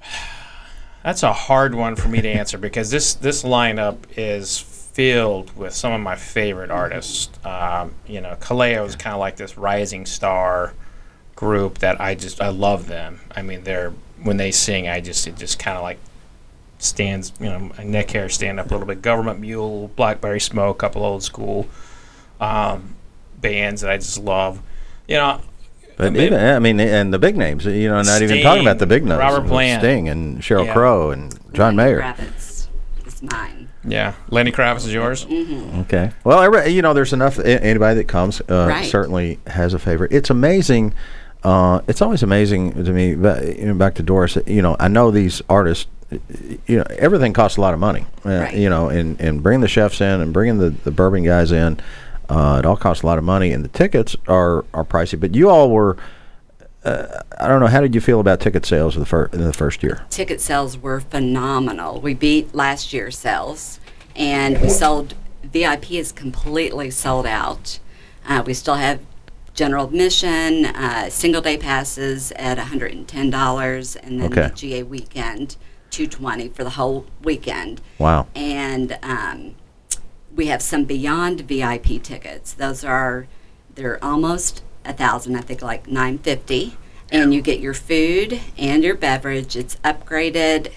That's a hard one for me to answer because this this lineup is filled with some of my favorite artists. Um, you know, Kaleo is kind of like this rising star group that I just I love them. I mean, they're when they sing, I just it just kind of like stands, you know, my neck hair stand up a little bit. Government Mule, Blackberry Smoke, couple old school um, bands that I just love. You know, But even, I mean, and the big names, you know, not even talking about the big names. Robert Plant, Sting and Sheryl yeah. Crow and John Lenny Mayer. Kravitz is mine. Yeah, Lenny Kravitz is yours. Mm-hmm. Okay. Well, every, you know, there's enough. a- Anybody that comes uh, Right. certainly has a favorite. It's amazing. Uh, it's always amazing to me. But, you know, back to Doris. You know, I know these artists. You know, everything costs a lot of money. Uh, Right. You know, and, and bringing the chefs in and bringing the, the bourbon guys in, uh, it all costs a lot of money, and the tickets are, are pricey. But you all were. Uh, I don't know. How did you feel about ticket sales in the, fir- in the first year? Ticket sales were phenomenal. We beat last year's sales, and we sold V I P is completely sold out. Uh, we still have general admission, uh, single day passes at one hundred ten dollars, and then Okay. the G A weekend two hundred twenty dollars for the whole weekend. Wow. And um, we have some beyond V I P tickets. Those are they're almost a thousand, I think, like nine fifty, and you get your food and your beverage. It's upgraded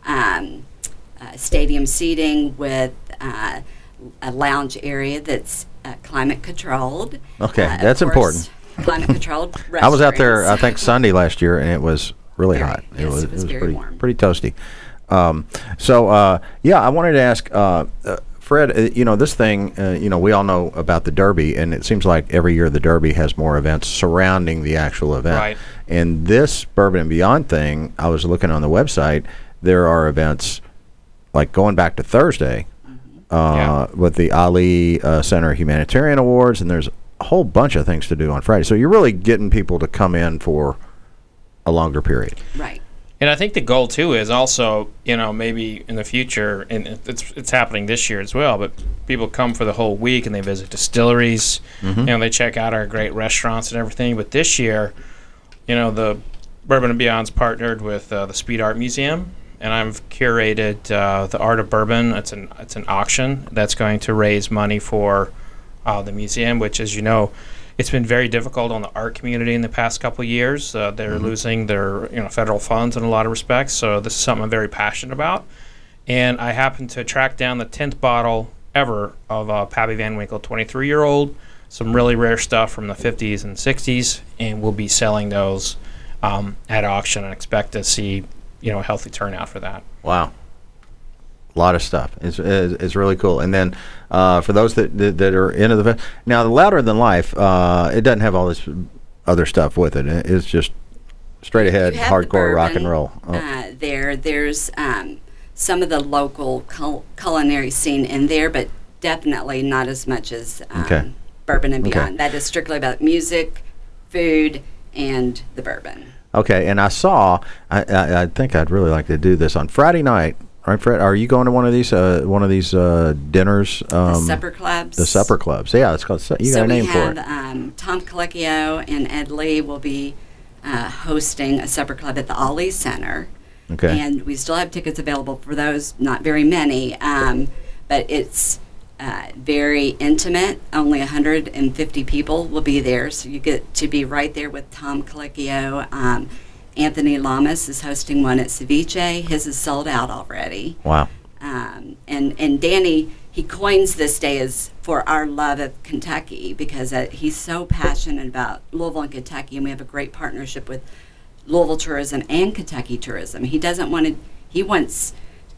um, uh, stadium seating with uh, a lounge area that's uh, climate controlled. Okay, Uh, of that's course, important. Climate controlled. I was out there, I restrooms. think, Sunday last year, and it was really Very- hot. yes, it was very pretty, warm. pretty toasty. Um, so, uh, yeah, I wanted to ask uh, uh, Fred. Uh, you know, this thing. Uh, you know, we all know about the Derby, and it seems like every year the Derby has more events surrounding the actual event. Right. And this Bourbon and Beyond thing, I was looking on the website. There are events like going back to Thursday uh, Yeah. with the Ali uh, Center Humanitarian Awards, and there's a whole bunch of things to do on Friday. So you're really getting people to come in for a longer period. Right. And I think the goal too is also, you know, maybe in the future, and it's it's happening this year as well. But people come for the whole week and they visit distilleries, Mhm. you know, they check out our great restaurants and everything. But this year, you know, the Bourbon and Beyond's partnered with uh, the Speed Art Museum, and I've curated uh, the Art of Bourbon. It's an it's an auction that's going to raise money for uh, the museum, which, as you know, it's been very difficult on the art community in the past couple of years. Uh, they're Mhm. losing their you know federal funds in a lot of respects. So this is something I'm very passionate about. And I happened to track down the tenth bottle ever of uh, Pappy Van Winkle, twenty-three-year-old. Some really rare stuff from the fifties and sixties, and we'll be selling those um, at auction and expect to see you know a healthy turnout for that. Wow. A lot of stuff. It's, it's, it's really cool. And then uh, for those that, that that are into the now the Louder Than Life, uh, it doesn't have all this other stuff with it. It's just straight ahead You have the hardcore rock and bourbon, roll. Oh. Uh, there, there's um, some of the local cul- culinary scene in there, but definitely not as much as um, Okay. Bourbon and Okay. Beyond. That is strictly about music, food, and the bourbon. Okay, and I saw. I, I I think I'd really like to do this on Friday night. Right, Fred? Are you going to one of these uh, one of these uh, dinners? Um, the supper clubs. The supper clubs. Yeah, it's called. You got so a name we for have it. um, Tom Colicchio and Ed Lee will be uh, hosting a supper club at the Ali Center. Okay. And we still have tickets available for those, not very many, um, but it's uh, very intimate. Only one hundred fifty people will be there, so you get to be right there with Tom Colicchio. Um, Anthony Lamas is hosting one at Ceviche. His is sold out already. Wow. Um, and, and Danny, he coins this day as for our love of Kentucky because uh, he's so passionate about Louisville and Kentucky, and we have a great partnership with Louisville Tourism and Kentucky Tourism. He doesn't want to, he wants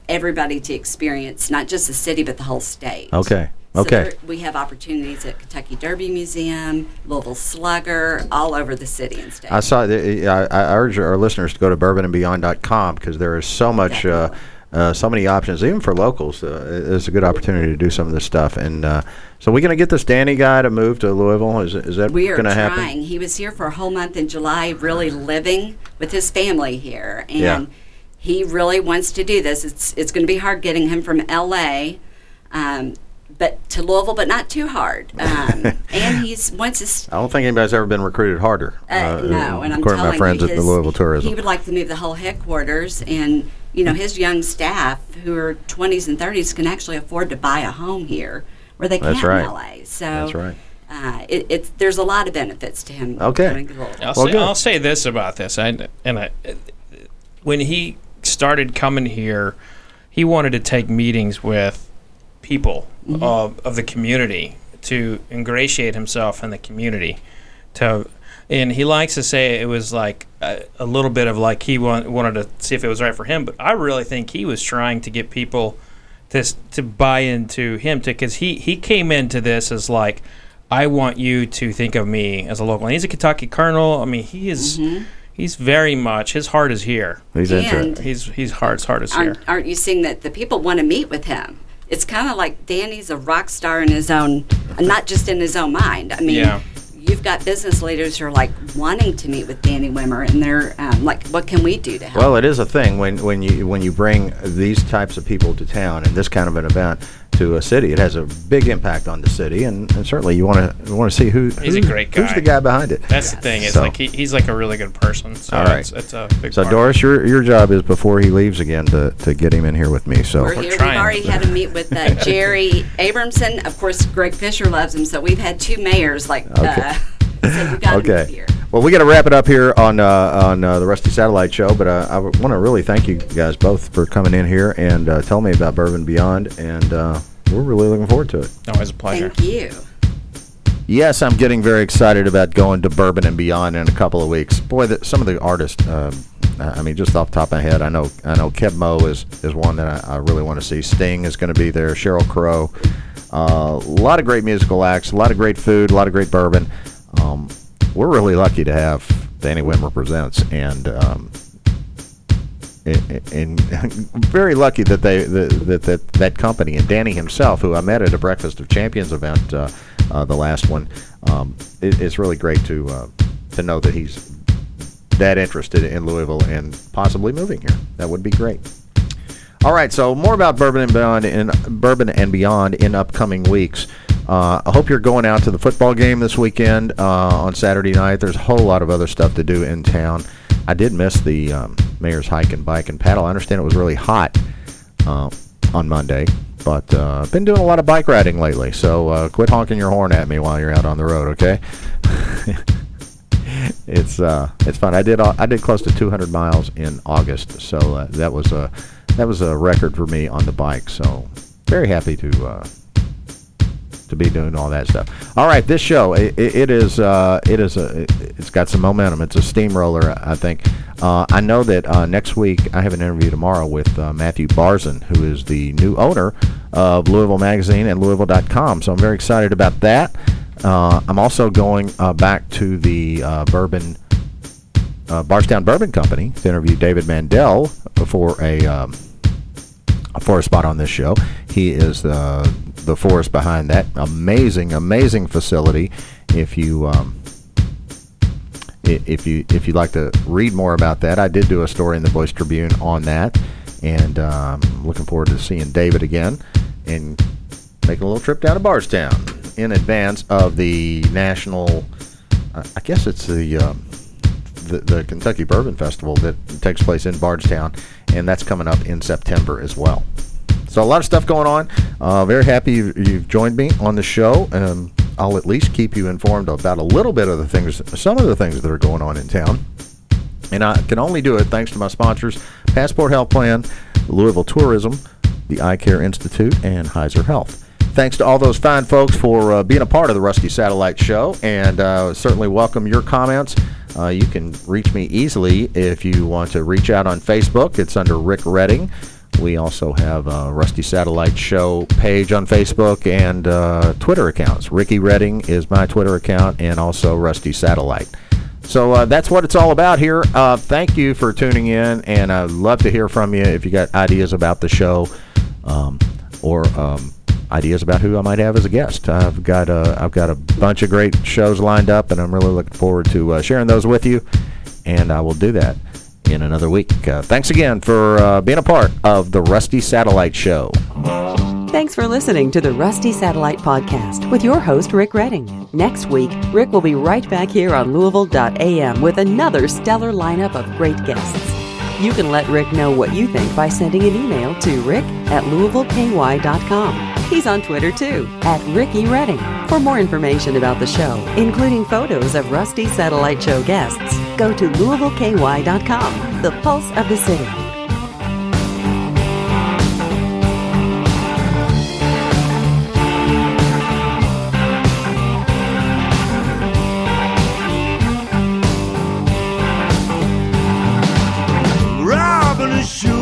everybody to experience not just the city but the whole state. Okay. So Okay. there, we have opportunities at Kentucky Derby Museum, Louisville Slugger, all over the city and state. I saw. The, I, I urge our listeners to go to bourbon and beyond dot com because there is so much, uh, uh, so many options, even for locals. Uh, it's a good opportunity to do some of this stuff. And uh, so, we're going to get this Danny guy to move to Louisville. Is is that we are going to trying. happen? He was here for a whole month in July, really living with his family here, and Yeah. he really wants to do this. It's it's going to be hard getting him from L A. Um, but to Louisville, but not too hard. Um, and he's wants to. I don't think anybody's ever been recruited harder. Uh, no, and I'm according to telling my friends you, at his, the Louisville Tourism. he would like to move the whole headquarters, and you know his young staff who are twenties and thirties can actually afford to buy a home here where they That's can't right. in L A. So That's right. Uh, it, it's there's a lot of benefits to him. Okay. coming to Louisville. I'll, Well, say, good. I'll say this about this. I, and I, when he started coming here, he wanted to take meetings with people Mhm. of, of the community to ingratiate himself in the community. To, and he likes to say it was like a, a little bit of like he want, wanted to see if it was right for him. But I really think he was trying to get people to s- to buy into him to because he he came into this as like, I want you to think of me as a local. And he's a Kentucky Colonel. I mean, he is. Mhm. He's very much. His heart is here. He's into And it. He's he's heart's heart is here. Aren't, aren't you seeing that the people want to meet with him? It's kind of like Danny's a rock star in his own, not just in his own mind. I mean, Yeah. you've got business leaders who are like wanting to meet with Danny Wimmer, and they're um, like, "What can we do to help?" Well, it is a thing when, when you when you bring these types of people to town and this kind of an event to a city. It has a big impact on the city, and, and certainly you want to want to see who He's who- a great guy. who's the guy behind it. That's the thing. It's So- like he, he's like a really good person. So All right. it's, it's a big So part. Doris, your your job is before he leaves again to, to get him in here with me. So We're here. We've already had a meet with uh, Jerry Abramson. Of course, Greg Fisher loves him, so we've had two mayors like. Okay. Uh, so you got him okay. here. Well, we got to wrap it up here on uh, on uh, the Rusty Satellite Show, but uh, I want to really thank you guys both for coming in here and uh, telling me about Bourbon Beyond, and uh, we're really looking forward to it. Always a pleasure. Thank you. Yes, I'm getting very excited about going to Bourbon and Beyond in a couple of weeks. Boy, the, some of the artists, uh, I mean, just off the top of my head, I know I know Keb Mo is, is one that I, I really want to see. Sting is going to be there, Sheryl Crow. Uh, a lot of great musical acts, a lot of great food, a lot of great bourbon. Um, we're really lucky to have Danny Wimmer Presents, and um, and, and very lucky that they that, that that company and Danny himself, who I met at a Breakfast of Champions event, uh, uh, the last one. Um, it, it's really great to uh, to know that he's that interested in Louisville and possibly moving here. That would be great. All right, so more about Bourbon and Beyond in Bourbon and Beyond in upcoming weeks. Uh, I hope you're going out to the football game this weekend uh, on Saturday night. There's a whole lot of other stuff to do in town. I did miss the um, Mayor's Hike and Bike and Paddle. I understand it was really hot uh, on Monday, but uh, I've been doing a lot of bike riding lately, so uh, quit honking your horn at me while you're out on the road, okay? it's uh, it's fun. I did uh, I did close to two hundred miles in August, so uh, that was a that was a record for me on the bike. So very happy to. Uh, to be doing all that stuff. All right, this show it, it is uh, it is a it's got some momentum. It's a steamroller, I think. Uh, I know that uh, next week I have an interview tomorrow with uh, Matthew Barzin, who is the new owner of Louisville Magazine and Louisville dot com. So I'm very excited about that. Uh, I'm also going uh, back to the uh, Bourbon uh, Bardstown Bourbon Company to interview David Mandel for a. Um, for a spot on this show. He is the the force behind that amazing, amazing facility. If you um, if you if you'd like to read more about that, I did do a story in the Voice Tribune on that, and um, looking forward to seeing David again and making a little trip down to Bardstown in advance of the national. Uh, I guess it's the. Um, The, the Kentucky Bourbon Festival that takes place in Bardstown, and that's coming up in September as well. So a lot of stuff going on. Uh, very happy you, you've joined me on the show. Um, I'll at least keep you informed about a little bit of the things, some of the things that are going on in town. And I can only do it thanks to my sponsors, Passport Health Plan, Louisville Tourism, the Eye Care Institute, and Heiser Health. Thanks to all those fine folks for uh, being a part of the Rusty Satellite Show, and uh, certainly welcome your comments. Uh, you can reach me easily if you want to reach out on Facebook. It's under Rick Redding. We also have a Rusty Satellite Show page on Facebook and uh, Twitter accounts. Ricky Redding is my Twitter account, and also Rusty Satellite. So uh, that's what it's all about here. Uh, thank you for tuning in, and I'd love to hear from you if you got ideas about the show um, or um, ideas about who I might have as a guest. I've got a, I've got a bunch of great shows lined up, and I'm really looking forward to uh, sharing those with you, and I will do that in another week. Uh, thanks again for uh, being a part of the Rusty Satellite Show. Thanks for listening to the Rusty Satellite Podcast with your host, Rick Redding. Next week, Rick will be right back here on Louisville dot A M with another stellar lineup of great guests. You can let Rick know what you think by sending an email to rick at louisville k y dot com. He's on Twitter, too, at Ricky Redding. For more information about the show, including photos of Rusty Satellite Show guests, go to louisville k y dot com, the pulse of the city. Robbing a shoe